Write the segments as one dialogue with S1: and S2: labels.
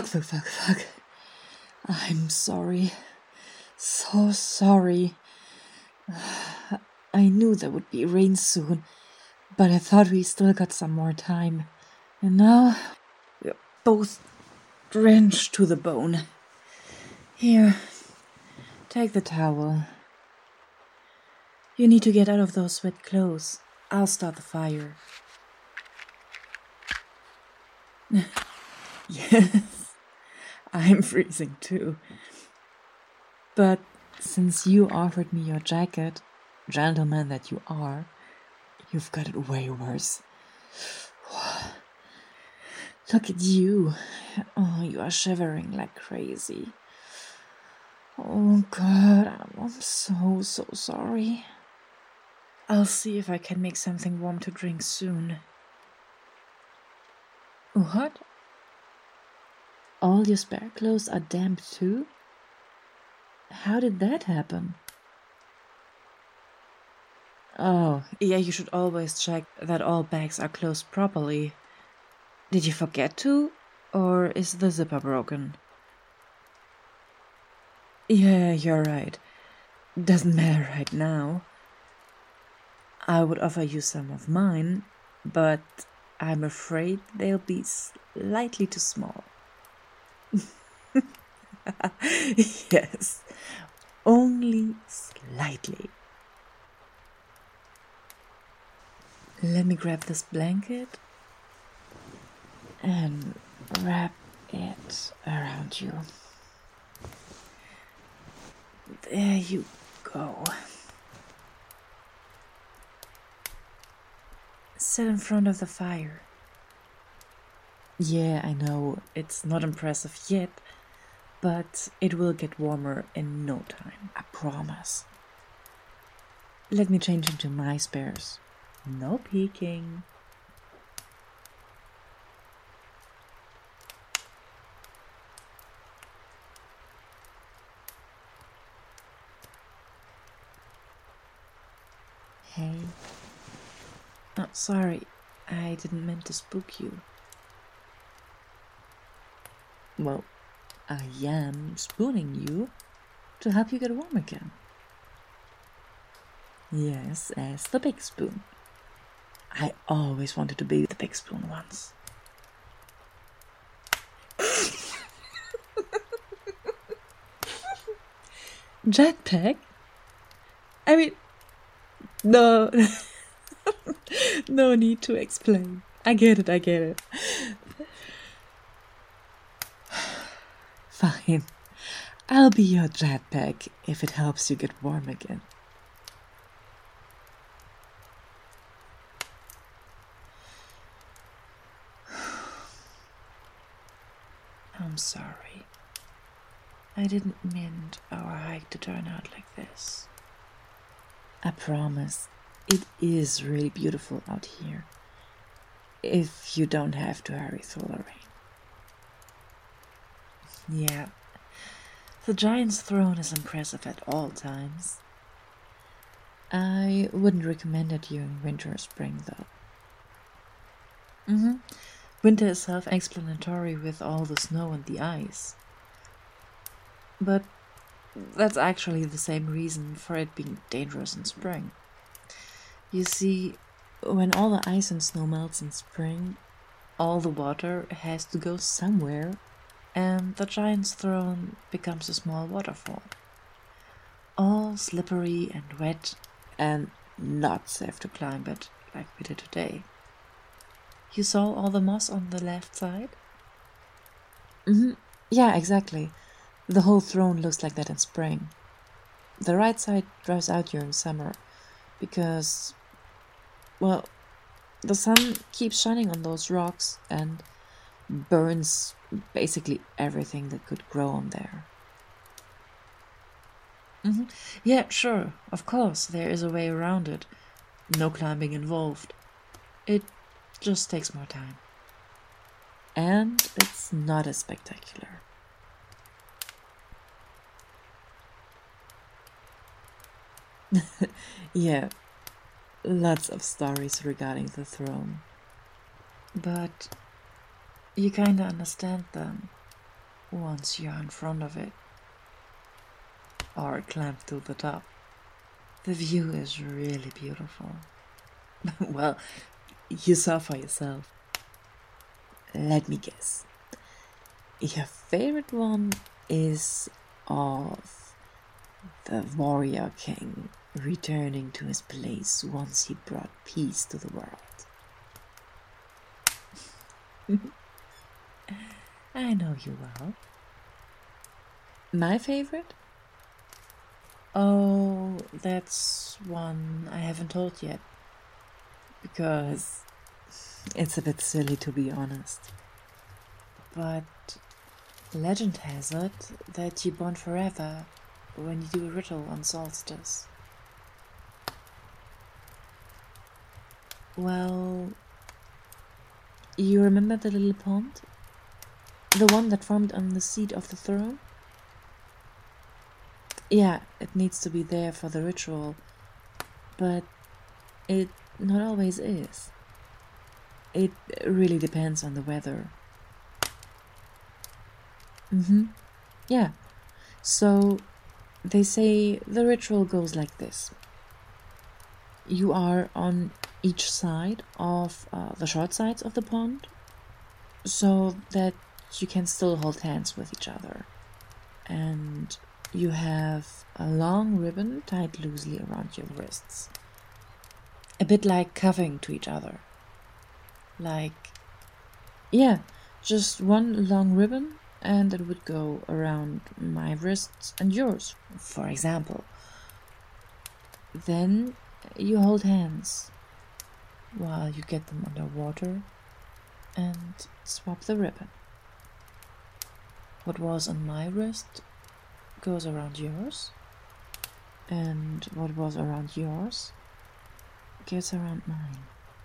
S1: fuck. I'm sorry. So sorry. I knew there would be rain soon, but I thought we still got some more time. And now we're both drenched to the bone. Here, take the towel. You need to get out of those wet clothes. I'll start the fire. Yes, I'm freezing too. But since you offered me your jacket, gentleman that you are, you've got it way worse. Look at you. Oh, you are shivering like crazy. Oh God, I'm so sorry. I'll see if I can make something warm to drink soon. What? All your spare clothes are damp too? How did that happen? Oh, yeah, you should always check that all bags are closed properly. Did you forget to? Or is the zipper broken? Yeah, you're right. Doesn't matter right now. I would offer you some of mine, but I'm afraid they'll be slightly too small. Yes, only slightly. Let me grab this blanket and wrap it around you. There you go. Sit in front of the fire. Yeah, I know, it's not impressive yet, but it will get warmer in no time, I promise. Let me change into my spares. No peeking. Hey. Oh, sorry, I didn't mean to spook you. Well, I am spooning you to help you get warm again. Yes, as the big spoon. I always wanted to be the big spoon once. Jetpack? I mean, no. No need to explain. I get it. Fine. I'll be your jetpack if it helps you get warm again. I'm sorry. I didn't mean our hike to turn out like this. I promise, it is really beautiful out here. If you don't have to hurry through the rain. Yeah, the Giant's Throne is impressive at all times. I wouldn't recommend it during winter or spring, though. Winter is self-explanatory with all the snow and the ice. But that's actually the same reason for it being dangerous in spring. You see, when all the ice and snow melts in spring, all the water has to go somewhere, and the Giant's Throne becomes a small waterfall. All slippery and wet, and not safe to climb it like we did today. You saw all the moss on the left side? Yeah, exactly. The whole throne looks like that in spring. The right side dries out during summer, because, well, the sun keeps shining on those rocks and burns basically everything that could grow on there. Yeah, sure, of course, there is a way around it. No climbing involved. It just takes more time. And it's not as spectacular. Yeah, lots of stories regarding the throne. But you kinda understand them. once you're in front of it or climb to the top. The view is really beautiful. Well, you saw for yourself. Let me guess. Your favorite one is of the warrior king returning to his place once he brought peace to the world. I know you well. My favorite? Oh, that's one I haven't told yet. Because it's a bit silly, to be honest. But legend has it that you bond forever when you do a ritual on solstice. Well, you remember the little pond? The one that formed on the seat of the throne? Yeah, it needs to be there for the ritual, but it not always is. It really depends on the weather. Yeah. So, they say the ritual goes like this. You are on each side of the short sides of the pond, so that you can still hold hands with each other. And you have a long ribbon tied loosely around your wrists. A bit like cuffing to each other. Just one long ribbon, and it would go around my wrists and yours, for example. Then you hold hands while you get them underwater and swap the ribbon. What was on my wrist goes around yours, and what was around yours gets around mine.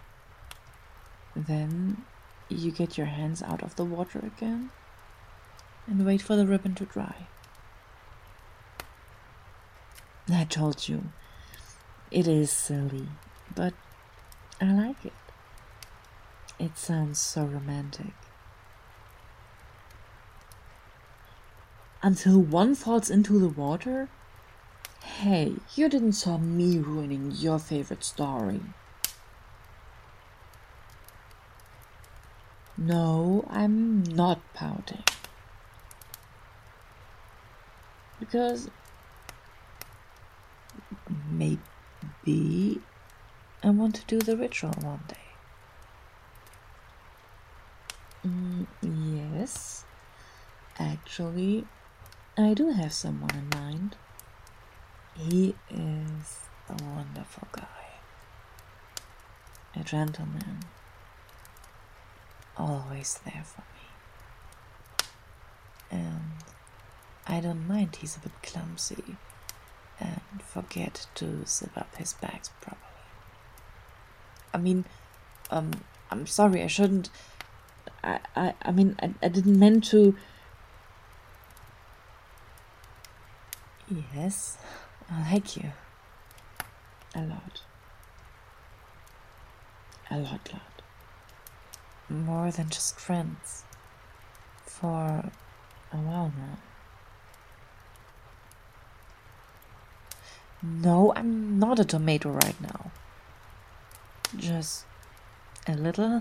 S1: Then you get your hands out of the water again and wait for the ribbon to dry. I told you, it is silly, but I like it. It sounds so romantic. Until one falls into the water? Hey, you didn't saw me ruining your favorite story. No, I'm not pouting. Because maybe I want to do the ritual one day. Yes, actually, I do have someone in mind. He is a wonderful guy. A gentleman. Always there for me. And I don't mind he's a bit clumsy and forget to zip up his bags properly. I mean, I'm sorry, I shouldn't. I didn't mean to. Yes, I like you. A lot. A lot. More than just friends. For a while now. No, I'm not a tomato right now. Just a little.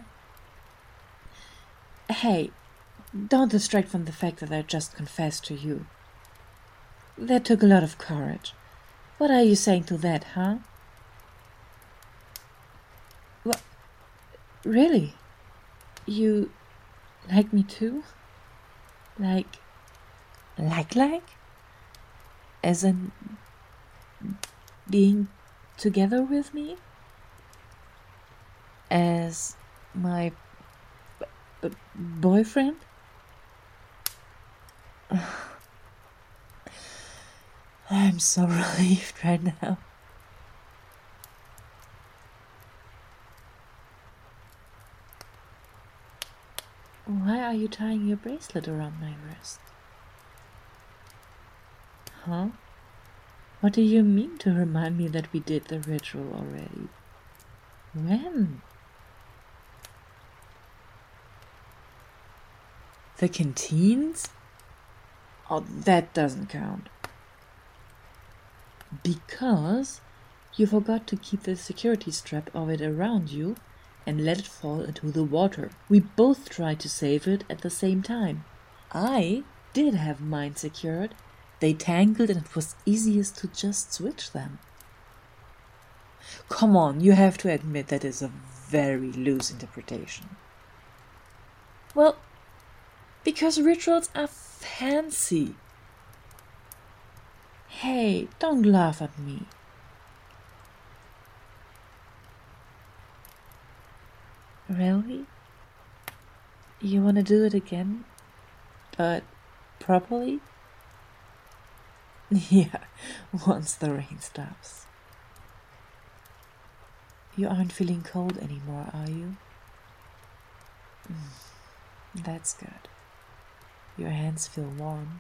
S1: Hey, don't distract from the fact that I just confessed to you. That took a lot of courage. What are you saying to that, huh? What? Really? You like me too? Like? As in being together with me? As my boyfriend? I'm so relieved right now. Why are you tying your bracelet around my wrist? Huh? What do you mean to remind me that we did the ritual already? When? The canteens? Oh, that doesn't count. Because you forgot to keep the security strap of it around you and let it fall into the water. We both tried to save it at the same time. I did have mine secured. They tangled and it was easiest to just switch them. Come on, you have to admit that is a very loose interpretation. Well, because rituals are fancy. Hey, don't laugh at me. Really? You want to do it again? But properly? Yeah, once the rain stops. You aren't feeling cold anymore, are you? That's good. Your hands feel warm.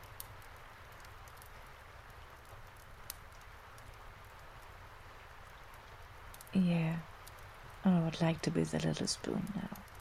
S1: Yeah, I would like to be the little spoon now.